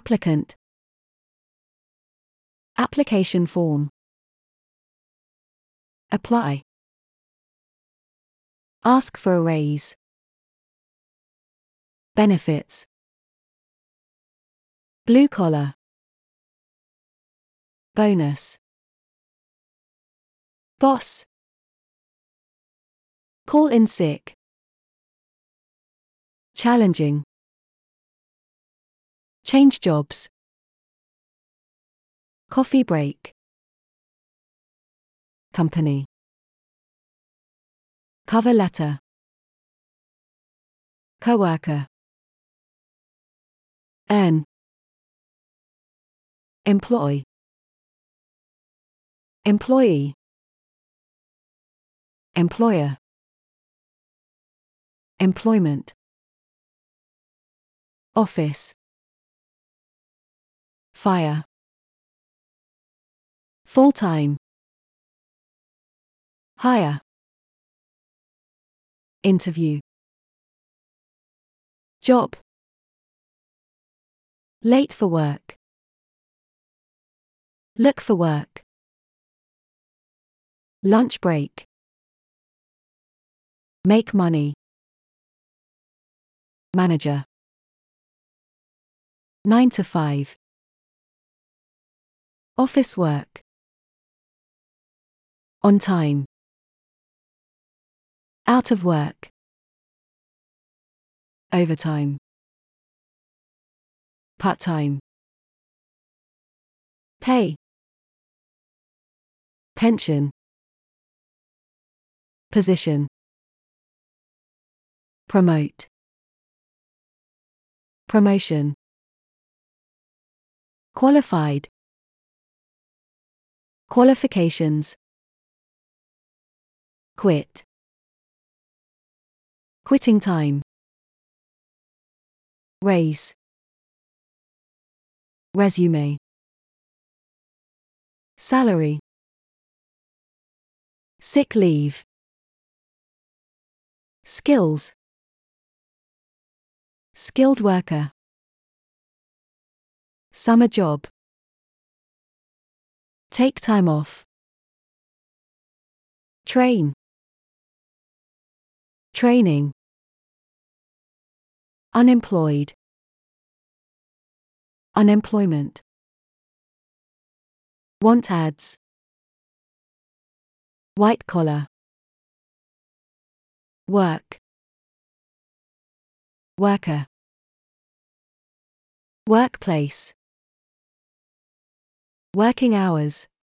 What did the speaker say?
Applicant. Application form. Apply. Ask for a raise. Benefits. Blue collar. Bonus. Boss. Call in sick. Challenging. Change jobs. Coffee break. Company. Cover letter. Coworker. Earn. Employ. Employee. Employer. Employment. Office. Fire. Full-time. Hire. Interview. Job. Late for work. Look for work. Lunch break. Make money. Manager. 9 to 5. Office work. On time. Out of work. Overtime. Part-time. Pay. Pension. Position. Promote. Promotion. Qualified. Qualifications. Quit. Quitting time. Raise. Resume. Salary. Sick leave. Skills. Skilled worker. Summer job. Take time off. Train. Training. Unemployed. Unemployment. Want ads. White collar. Work. Worker. Workplace. Working hours.